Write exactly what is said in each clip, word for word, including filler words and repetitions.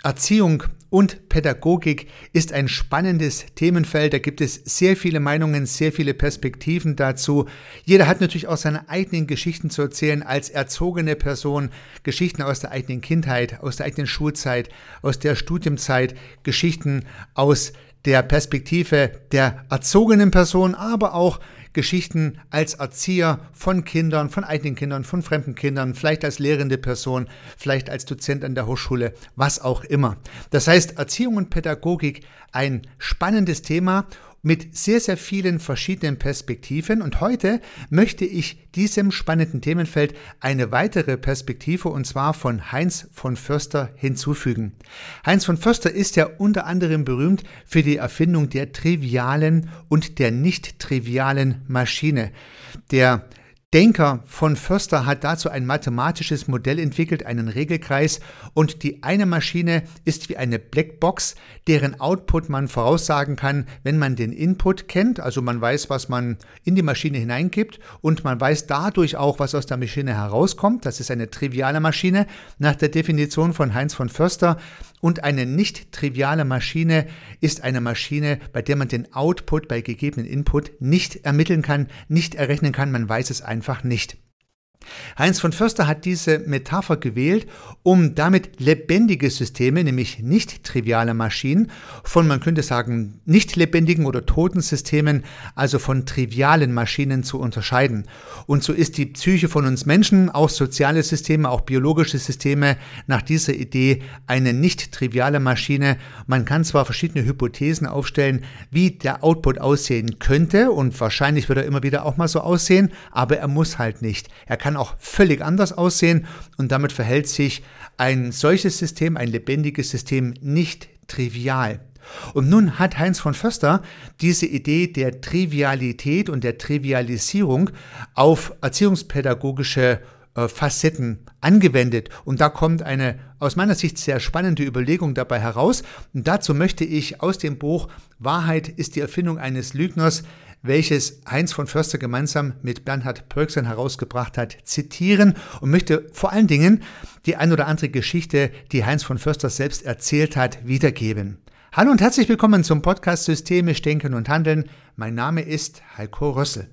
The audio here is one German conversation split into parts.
Erziehung und Pädagogik ist ein spannendes Themenfeld. Da gibt es sehr viele Meinungen, sehr viele Perspektiven dazu. Jeder hat natürlich auch seine eigenen Geschichten zu erzählen als erzogene Person. Geschichten aus der eigenen Kindheit, aus der eigenen Schulzeit, aus der Studienzeit, Geschichten aus der Perspektive der erzogenen Person, aber auch Geschichten als Erzieher von Kindern, von eigenen Kindern, von fremden Kindern, vielleicht als lehrende Person, vielleicht als Dozent an der Hochschule, was auch immer. Das heißt, Erziehung und Pädagogik, ein spannendes Thema mit sehr, sehr vielen verschiedenen Perspektiven. Und heute möchte ich diesem spannenden Themenfeld eine weitere Perspektive, und zwar von Heinz von Förster, hinzufügen. Heinz von Förster ist ja unter anderem berühmt für die Erfindung der trivialen und der nicht trivialen Maschine. Der Denker von Förster hat dazu ein mathematisches Modell entwickelt, einen Regelkreis, und die eine Maschine ist wie eine Blackbox, deren Output man voraussagen kann, wenn man den Input kennt, also man weiß, was man in die Maschine hineingibt, und man weiß dadurch auch, was aus der Maschine herauskommt. Das ist eine triviale Maschine nach der Definition von Heinz von Förster, und eine nicht triviale Maschine ist eine Maschine, bei der man den Output bei gegebenen Input nicht ermitteln kann, nicht errechnen kann, man weiß es einfach nicht. Heinz von Förster hat diese Metapher gewählt, um damit lebendige Systeme, nämlich nicht triviale Maschinen, von, man könnte sagen, nicht lebendigen oder toten Systemen, also von trivialen Maschinen zu unterscheiden. Und so ist die Psyche von uns Menschen, auch soziale Systeme, auch biologische Systeme, nach dieser Idee eine nicht triviale Maschine. Man kann zwar verschiedene Hypothesen aufstellen, wie der Output aussehen könnte, und wahrscheinlich wird er immer wieder auch mal so aussehen, aber er muss halt nicht. Er kann auch völlig anders aussehen, und damit verhält sich ein solches System, ein lebendiges System, nicht trivial. Und nun hat Heinz von Förster diese Idee der Trivialität und der Trivialisierung auf erziehungspädagogische äh, Facetten angewendet, und da kommt eine aus meiner Sicht sehr spannende Überlegung dabei heraus, und dazu möchte ich aus dem Buch Wahrheit ist die Erfindung eines Lügners, welches Heinz von Förster gemeinsam mit Bernhard Pörksen herausgebracht hat, zitieren und möchte vor allen Dingen die ein oder andere Geschichte, die Heinz von Förster selbst erzählt hat, wiedergeben. Hallo und herzlich willkommen zum Podcast Systemisch Denken und Handeln. Mein Name ist Heiko Rössel.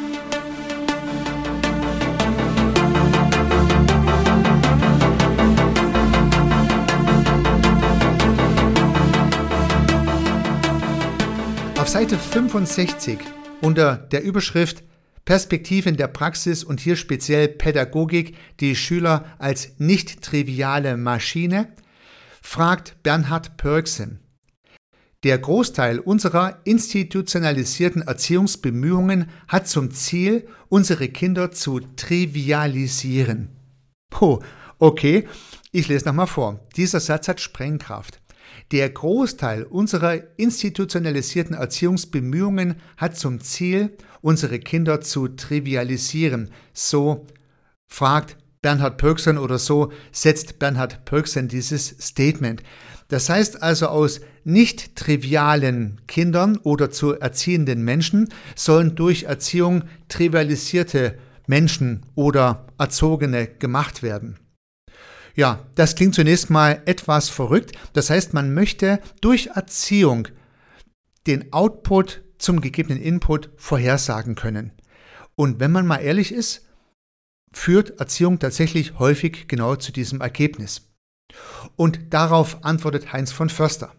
Auf Seite fünfundsechzig unter der Überschrift Perspektiven der Praxis und hier speziell Pädagogik, die Schüler als nicht triviale Maschine, fragt Bernhard Pörksen: Der Großteil unserer institutionalisierten Erziehungsbemühungen hat zum Ziel, unsere Kinder zu trivialisieren. Oh, okay, ich lese nochmal vor. Dieser Satz hat Sprengkraft. Der Großteil unserer institutionalisierten Erziehungsbemühungen hat zum Ziel, unsere Kinder zu trivialisieren. So fragt Bernhard Pörksen oder so setzt Bernhard Pörksen dieses Statement. Das heißt also, aus nicht trivialen Kindern oder zu erziehenden Menschen sollen durch Erziehung trivialisierte Menschen oder Erzogene gemacht werden. Ja, das klingt zunächst mal etwas verrückt. Das heißt, man möchte durch Erziehung den Output zum gegebenen Input vorhersagen können. Und wenn man mal ehrlich ist, führt Erziehung tatsächlich häufig genau zu diesem Ergebnis. Und darauf antwortet Heinz von Förster: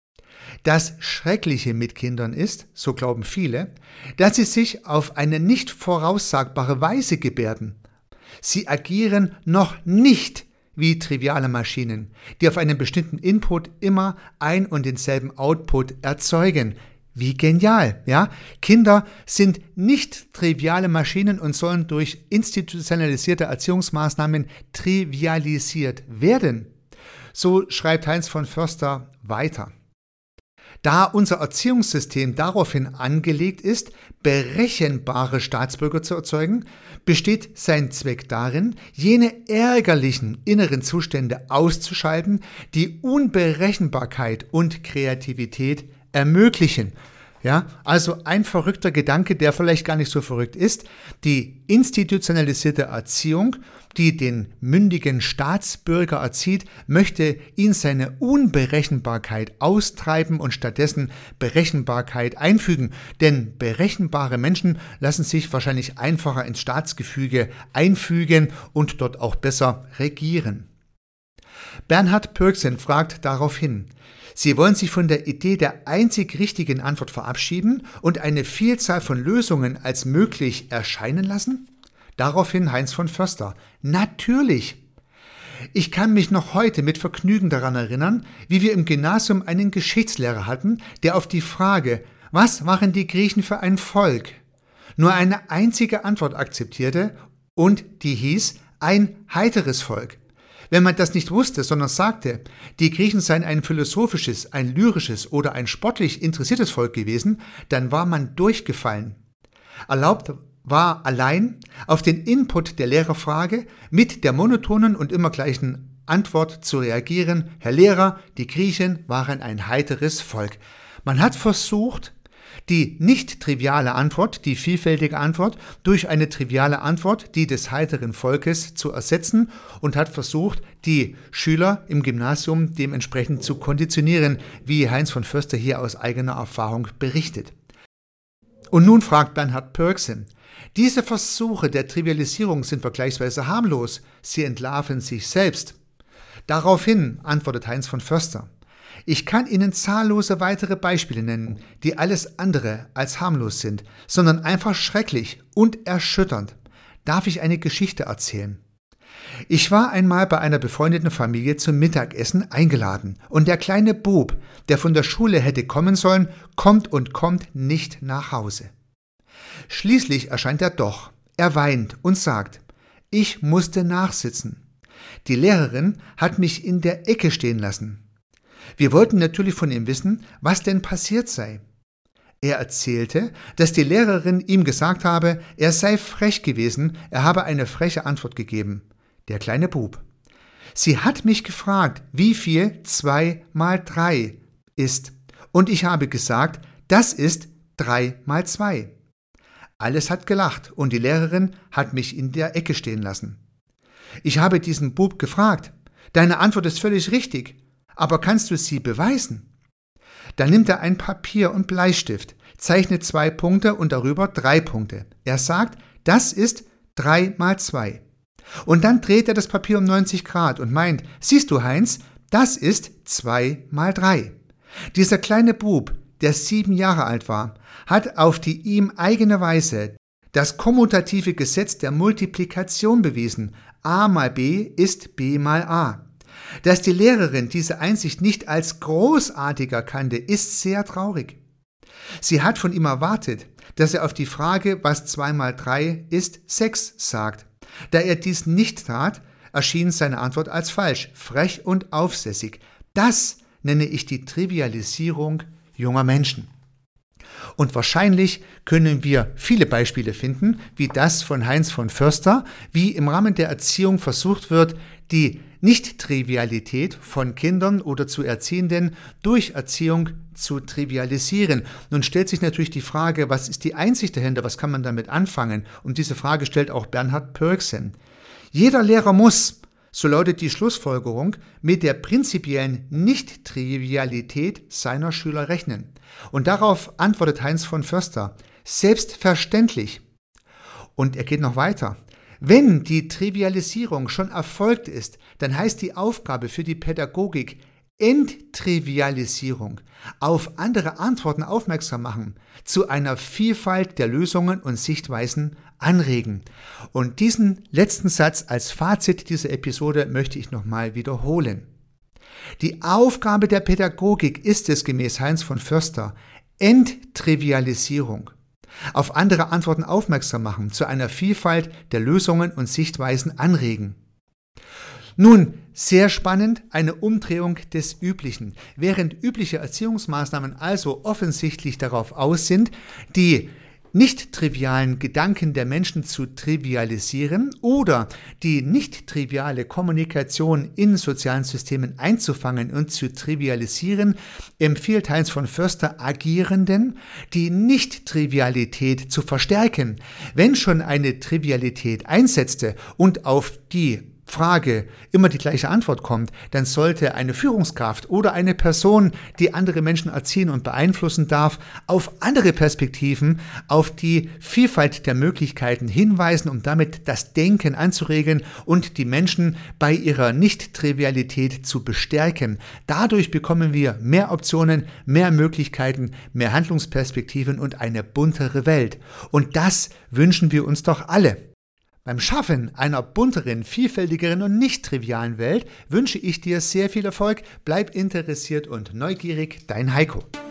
Das Schreckliche mit Kindern ist, so glauben viele, dass sie sich auf eine nicht voraussagbare Weise gebärden. Sie agieren noch nicht wie triviale Maschinen, die auf einen bestimmten Input immer ein und denselben Output erzeugen. Wie genial, ja? Kinder sind nicht triviale Maschinen und sollen durch institutionalisierte Erziehungsmaßnahmen trivialisiert werden. So schreibt Heinz von Förster weiter. Da unser Erziehungssystem daraufhin angelegt ist, berechenbare Staatsbürger zu erzeugen, besteht sein Zweck darin, jene ärgerlichen inneren Zustände auszuschalten, die Unberechenbarkeit und Kreativität ermöglichen. Ja, also ein verrückter Gedanke, der vielleicht gar nicht so verrückt ist. Die institutionalisierte Erziehung, die den mündigen Staatsbürger erzieht, möchte ihn seine Unberechenbarkeit austreiben und stattdessen Berechenbarkeit einfügen. Denn berechenbare Menschen lassen sich wahrscheinlich einfacher ins Staatsgefüge einfügen und dort auch besser regieren. Bernhard Pörksen fragt daraufhin: Sie wollen sich von der Idee der einzig richtigen Antwort verabschieden und eine Vielzahl von Lösungen als möglich erscheinen lassen? Daraufhin Heinz von Förster: Natürlich! Ich kann mich noch heute mit Vergnügen daran erinnern, wie wir im Gymnasium einen Geschichtslehrer hatten, der auf die Frage, was waren die Griechen für ein Volk, nur eine einzige Antwort akzeptierte und die hieß, ein heiteres Volk. Wenn man das nicht wusste, sondern sagte, die Griechen seien ein philosophisches, ein lyrisches oder ein sportlich interessiertes Volk gewesen, dann war man durchgefallen. Erlaubt war allein auf den Input der Lehrerfrage mit der monotonen und immer gleichen Antwort zu reagieren: Herr Lehrer, die Griechen waren ein heiteres Volk. Man hat versucht, die nicht triviale Antwort, die vielfältige Antwort, durch eine triviale Antwort, die des heiteren Volkes, zu ersetzen und hat versucht, die Schüler im Gymnasium dementsprechend zu konditionieren, wie Heinz von Förster hier aus eigener Erfahrung berichtet. Und nun fragt Bernhard Pörksen: Diese Versuche der Trivialisierung sind vergleichsweise harmlos, sie entlarven sich selbst. Daraufhin antwortet Heinz von Förster: Ich kann Ihnen zahllose weitere Beispiele nennen, die alles andere als harmlos sind, sondern einfach schrecklich und erschütternd. Darf ich eine Geschichte erzählen? Ich war einmal bei einer befreundeten Familie zum Mittagessen eingeladen und der kleine Bub, der von der Schule hätte kommen sollen, kommt und kommt nicht nach Hause. Schließlich erscheint er doch. Er weint und sagt: Ich musste nachsitzen. Die Lehrerin hat mich in der Ecke stehen lassen. Wir wollten natürlich von ihm wissen, was denn passiert sei. Er erzählte, dass die Lehrerin ihm gesagt habe, er sei frech gewesen, er habe eine freche Antwort gegeben. Der kleine Bub: Sie hat mich gefragt, wie viel zwei mal drei ist. Und ich habe gesagt, das ist drei mal zwei. Alles hat gelacht und die Lehrerin hat mich in der Ecke stehen lassen. Ich habe diesen Bub gefragt: Deine Antwort ist völlig richtig. Aber kannst du sie beweisen? Dann nimmt er ein Papier und Bleistift, zeichnet zwei Punkte und darüber drei Punkte. Er sagt, das ist drei mal zwei. Und dann dreht er das Papier um neunzig Grad und meint: Siehst du, Heinz, das ist zwei mal drei. Dieser kleine Bub, der sieben Jahre alt war, hat auf die ihm eigene Weise das kommutative Gesetz der Multiplikation bewiesen. A mal B ist B mal A. Dass die Lehrerin diese Einsicht nicht als großartig erkannte, ist sehr traurig. Sie hat von ihm erwartet, dass er auf die Frage, was zwei mal drei ist, sechs sagt. Da er dies nicht tat, erschien seine Antwort als falsch, frech und aufsässig. Das nenne ich die Trivialisierung junger Menschen. Und wahrscheinlich können wir viele Beispiele finden, wie das von Heinz von Förster, wie im Rahmen der Erziehung versucht wird, die Nicht-Trivialität von Kindern oder zu Erziehenden durch Erziehung zu trivialisieren. Nun stellt sich natürlich die Frage, was ist die Einsicht dahinter, was kann man damit anfangen? Und diese Frage stellt auch Bernhard Pörksen. Jeder Lehrer muss, so lautet die Schlussfolgerung, mit der prinzipiellen Nicht-Trivialität seiner Schüler rechnen. Und darauf antwortet Heinz von Förster: Selbstverständlich. Und er geht noch weiter. Wenn die Trivialisierung schon erfolgt ist, dann heißt die Aufgabe für die Pädagogik Enttrivialisierung, auf andere Antworten aufmerksam machen, zu einer Vielfalt der Lösungen und Sichtweisen anregen. Und diesen letzten Satz als Fazit dieser Episode möchte ich nochmal wiederholen. Die Aufgabe der Pädagogik ist es gemäß Heinz von Förster Enttrivialisierung. Auf andere Antworten aufmerksam machen, zu einer Vielfalt der Lösungen und Sichtweisen anregen. Nun, sehr spannend, eine Umdrehung des Üblichen. Während übliche Erziehungsmaßnahmen also offensichtlich darauf aus sind, die nicht trivialen Gedanken der Menschen zu trivialisieren oder die nicht triviale Kommunikation in sozialen Systemen einzufangen und zu trivialisieren, empfiehlt Heinz von Förster Agierenden, die Nicht-Trivialität zu verstärken. Wenn schon eine Trivialität einsetzte und auf die Frage immer die gleiche Antwort kommt, dann sollte eine Führungskraft oder eine Person, die andere Menschen erziehen und beeinflussen darf, auf andere Perspektiven, auf die Vielfalt der Möglichkeiten hinweisen, um damit das Denken anzuregen und die Menschen bei ihrer Nicht-Trivialität zu bestärken. Dadurch bekommen wir mehr Optionen, mehr Möglichkeiten, mehr Handlungsperspektiven und eine buntere Welt. Und das wünschen wir uns doch alle. Beim Schaffen einer bunteren, vielfältigeren und nicht trivialen Welt wünsche ich dir sehr viel Erfolg. Bleib interessiert und neugierig, dein Heiko.